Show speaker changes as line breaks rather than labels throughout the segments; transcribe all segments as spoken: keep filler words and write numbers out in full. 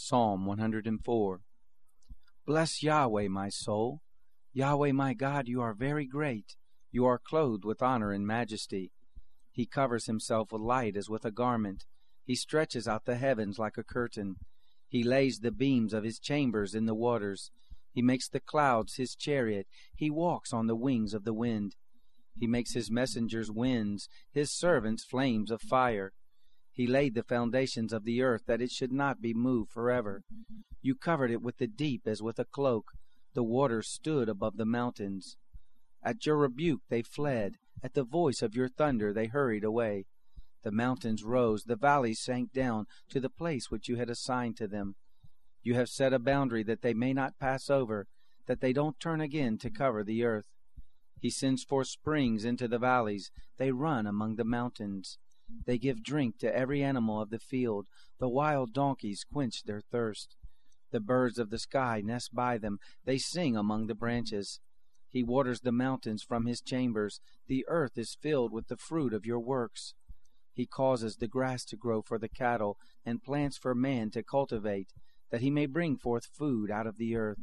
Psalm one hundred four. Bless Yahweh, my soul. Yahweh, my God, you are very great. You are clothed with honor and majesty. He covers himself with light as with a garment. He stretches out the heavens like a curtain. He lays the beams of his chambers in the waters. He makes the clouds his chariot. He walks on the wings of the wind. He makes his messengers winds, his servants flames of fire. He laid the foundations of the earth, that it should not be moved forever. You covered it with the deep as with a cloak. The waters stood above the mountains. At your rebuke they fled. At the voice of your thunder they hurried away. The mountains rose, the valleys sank down to the place which you had assigned to them. You have set a boundary that they may not pass over, that they don't turn again to cover the earth. He sends forth springs into the valleys. They run among the mountains. They give drink to every animal of the field. The wild donkeys quench their thirst. The birds of the sky nest by them. They sing among the branches. He waters the mountains from his chambers. The earth is filled with the fruit of your works. He causes the grass to grow for the cattle, and plants for man to cultivate, that he may bring forth food out of the earth.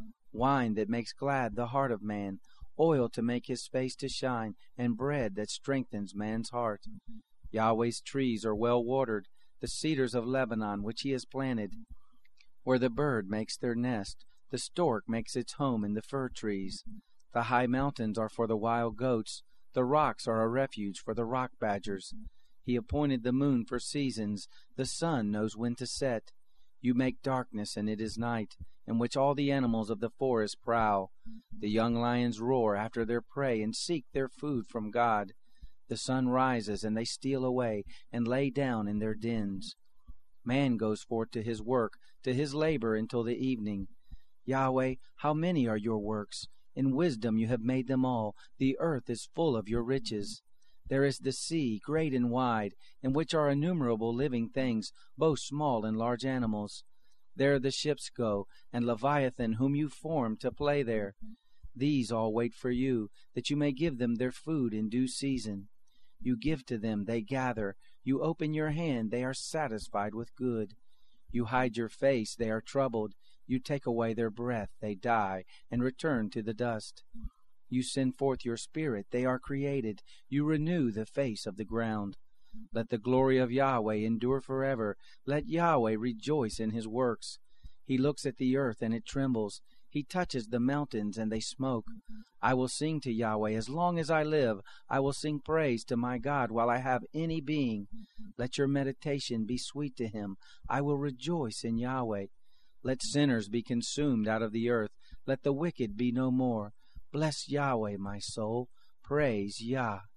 Wine that makes glad the heart of man, oil to make his face to shine, and bread that strengthens man's heart. Yahweh's trees are well watered, the cedars of Lebanon which he has planted. Where the bird makes their nest, the stork makes its home in the fir trees. The high mountains are for the wild goats, the rocks are a refuge for the rock badgers. He appointed the moon for seasons, the sun knows when to set. You make darkness, and it is night, in which all the animals of the forest prowl. The young lions roar after their prey and seek their food from God. The sun rises, and they steal away, and lay down in their dens. Man goes forth to his work, to his labor until the evening. Yahweh, how many are your works? In wisdom you have made them all. The earth is full of your riches. There is the sea, great and wide, in which are innumerable living things, both small and large animals. There the ships go, and Leviathan, whom you formed to play there. These all wait for you, that you may give them their food in due season. You give to them, they gather. You open your hand, they are satisfied with good. You hide your face, they are troubled. You take away their breath, they die, and return to the dust. You send forth your spirit, they are created. You renew the face of the ground. Let the glory of Yahweh endure forever. Let Yahweh rejoice in his works. He looks at the earth, and it trembles. He touches the mountains, and they smoke. I will sing to Yahweh as long as I live. I will sing praise to my God while I have any being. Let your meditation be sweet to him. I will rejoice in Yahweh. Let sinners be consumed out of the earth. Let the wicked be no more. Bless Yahweh, my soul. Praise Yah.